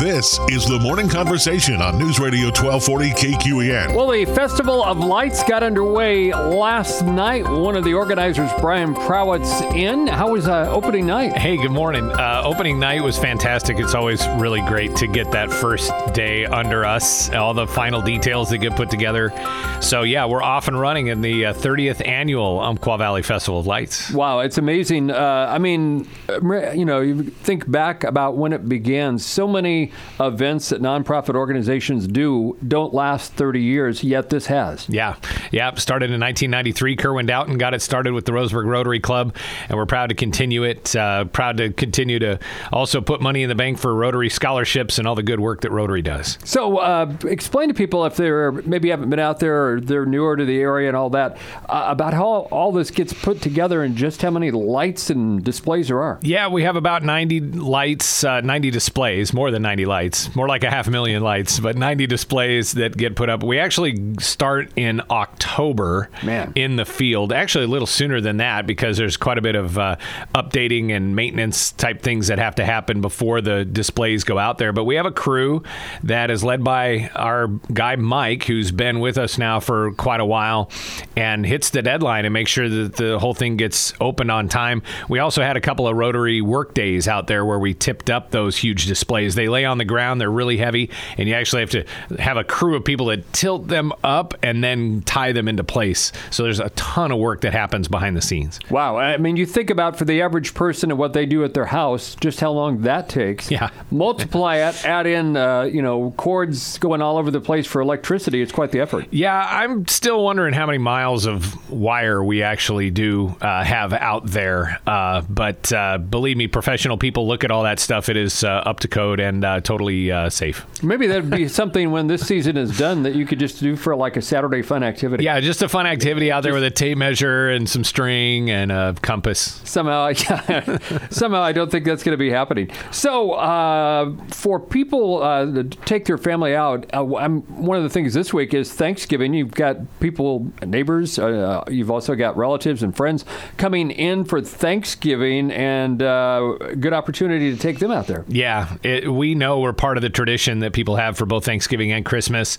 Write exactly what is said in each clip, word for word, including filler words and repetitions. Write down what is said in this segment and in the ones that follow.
This is the Morning Conversation on News Radio twelve forty K Q E N. Well, the Festival of Lights got underway last night. One of the organizers, Brian Prowett's in. How was uh, opening night? Hey, good morning. Uh, opening night was fantastic. It's always really great to get that first day under us, all the final details that get put together. So, yeah, we're off and running in the uh, thirtieth annual Umpqua Valley Festival of Lights. Wow, it's amazing. Uh, I mean, you know, you think back about when it began. So many events that nonprofit organizations do don't last thirty years, yet this has. Yeah, yeah. Started in nineteen ninety-three. Kerwin Doughton got it started with the Roseburg Rotary Club, and we're proud to continue it. Uh, proud to continue to also put money in the bank for Rotary scholarships and all the good work that Rotary does. So uh, explain to people, if they're maybe haven't been out there or they're newer to the area and all that, uh, about how all this gets put together and just how many lights and displays there are. Yeah, we have about ninety lights, uh, ninety displays, more than ninety lights, more like a half million lights, but ninety displays that get put up. We actually start in October Man. in the field, actually a little sooner than that because there's quite a bit of uh, updating and maintenance type things that have to happen before the displays go out there. But we have a crew that is led by our guy Mike, who's been with us now for quite a while and hits the deadline and makes sure that the whole thing gets opened on time. We also had a couple of Rotary work days out there where we tipped up those huge displays. They lay on the ground, they're really heavy, and you actually have to have a crew of people that tilt them up and then tie them into place. So there's a ton of work that happens behind the scenes. Wow. I mean, you think about for the average person and what they do at their house, just how long that takes. Yeah. Multiply it, add in, uh, you know, cords going all over the place for electricity. It's quite the effort. Yeah, I'm still wondering how many miles of wire we actually do uh, have out there. Uh, but uh, believe me, professional people look at all that stuff. It is uh, up to code and uh, totally uh, safe. Maybe that'd be something when this season is done that you could just do for like a Saturday fun activity. Yeah, just a fun activity out there with a tape measure and some string and a compass. Somehow, yeah, somehow I don't think that's going to be happening. So uh, for people uh, to take their family out, uh, I'm, one of the things this week is Thanksgiving. You've got people, neighbors, uh, you've also got relatives and friends coming in for Thanksgiving, and uh, good opportunity to take them out there. Yeah, it, we know we're part of the tradition that people have for both Thanksgiving and Christmas,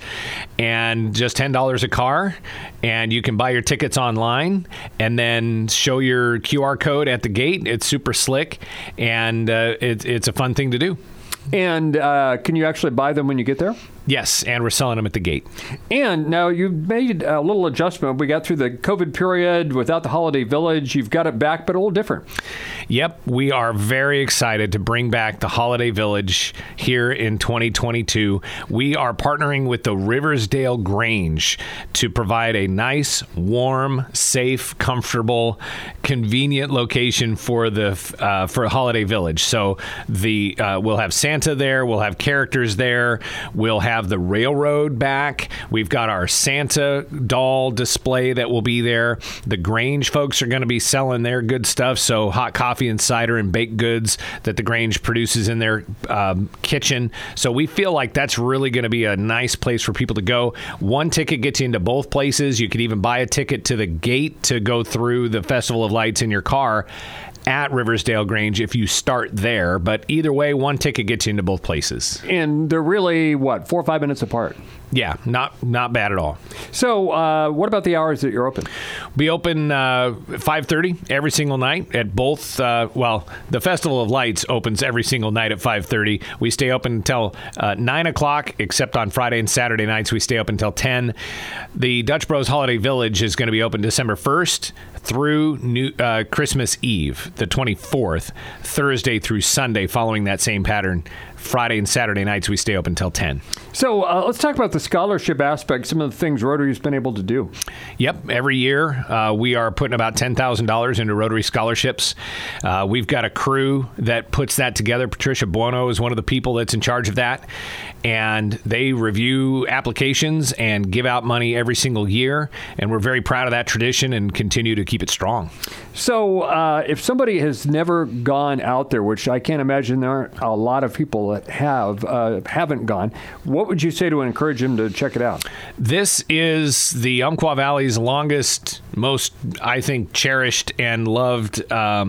and just ten dollars a car, and you can buy your tickets online and then show your Q R code at the gate. It's super slick, and uh, it, it's a fun thing to do. And uh, can you actually buy them when you get there? Yes, and we're selling them at the gate. And now you've made a little adjustment. We got through the COVID period without the Holiday Village. You've got it back, but a little different. Yep, we are very excited to bring back the Holiday Village here in twenty twenty-two. We are partnering with the Riversdale Grange to provide a nice, warm, safe, comfortable, convenient location for the uh, for Holiday Village. So the uh, we'll have Santa there, we'll have characters there, we'll have the railroad back. We've got our Santa doll display that will be there. The Grange folks are going to be selling their good stuff, so hot coffee and cider and baked goods that the Grange produces in their um, kitchen. So we feel like that's really going to be a nice place for people to go. One ticket gets you into both places. You could even buy a ticket to the gate to go through the Festival of Lights in your car at Riversdale Grange if you start there. But either way, one ticket gets you into both places. And they're really, what, four or five minutes apart? Yeah, not not bad at all. So uh, what about the hours that you're open? We open uh, five thirty every single night at both, uh, well, the Festival of Lights opens every single night at five thirty. We stay open until uh, nine o'clock, except on Friday and Saturday nights we stay open until ten. The Dutch Bros Holiday Village is going to be open December first through New, uh, Christmas Eve, the twenty-fourth, Thursday through Sunday, following that same pattern. Friday and Saturday nights, we stay open until ten. So uh, let's talk about the scholarship aspect, some of the things Rotary's been able to do. Yep. Every year, uh, we are putting about ten thousand dollars into Rotary scholarships. Uh, we've got a crew that puts that together. Patricia Buono is one of the people that's in charge of that. And they review applications and give out money every single year. And we're very proud of that tradition and continue to keep it strong. So uh, if somebody has never gone out there, which I can't imagine there aren't a lot of people that have, uh, haven't gone, what would you say to encourage them to check it out? This is the Umpqua Valley's longest, most, I think, cherished and loved um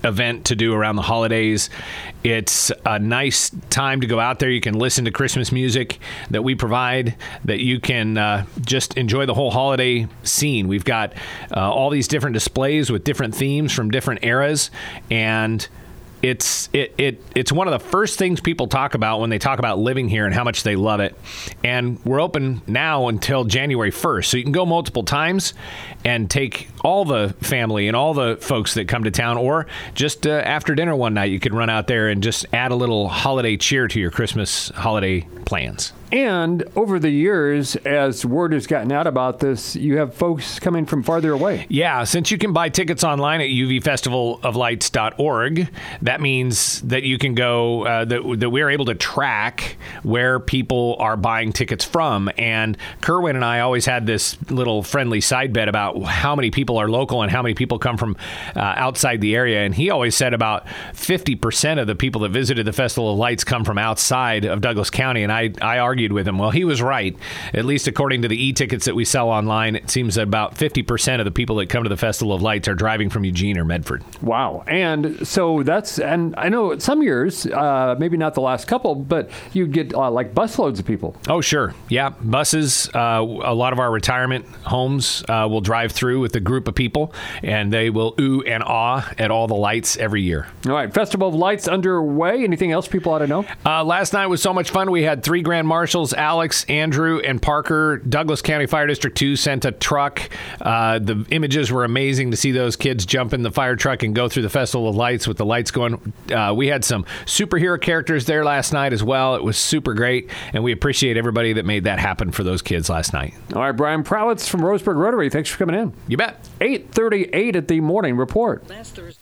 event to do around the holidays. It's a nice time to go out there. You can listen to Christmas music that we provide, that you can uh, just enjoy the whole holiday scene. We've got uh, all these different displays with different themes from different eras, and It's it, it it's one of the first things people talk about when they talk about living here and how much they love it. And we're open now until January first. So you can go multiple times and take all the family and all the folks that come to town, or just uh, after dinner one night, you could run out there and just add a little holiday cheer to your Christmas holiday plans. And over the years, as word has gotten out about this, you have folks coming from farther away. Yeah, since you can buy tickets online at u v festival of lights dot org, that means that you can go, uh, that, that we're able to track where people are buying tickets from. And Kerwin and I always had this little friendly side bet about how many people are local and how many people come from uh, outside the area. And he always said about fifty percent of the people that visited the Festival of Lights come from outside of Douglas County. And I, I argued with him. Well, he was right. At least according to the e-tickets that we sell online, it seems that about fifty percent of the people that come to the Festival of Lights are driving from Eugene or Medford. Wow. And so that's, and I know some years, uh, maybe not the last couple, but you'd get uh, like busloads of people. Oh, sure. Yeah. Buses, uh, a lot of our retirement homes uh, will drive through with a group of people, and they will ooh and ah at all the lights every year. All right. Festival of Lights underway. Anything else people ought to know? Uh, last night was so much fun. We had three grand marshals, Alex, Andrew, and Parker. Douglas County Fire District two sent a truck. Uh, the images were amazing to see those kids jump in the fire truck and go through the Festival of Lights with the lights going. Uh, we had some superhero characters there last night as well. It was super great, and we appreciate everybody that made that happen for those kids last night. All right, Brian Prowitz from Roseburg Rotary. Thanks for coming in. You bet. eight thirty-eight at the morning report. Last Thursday.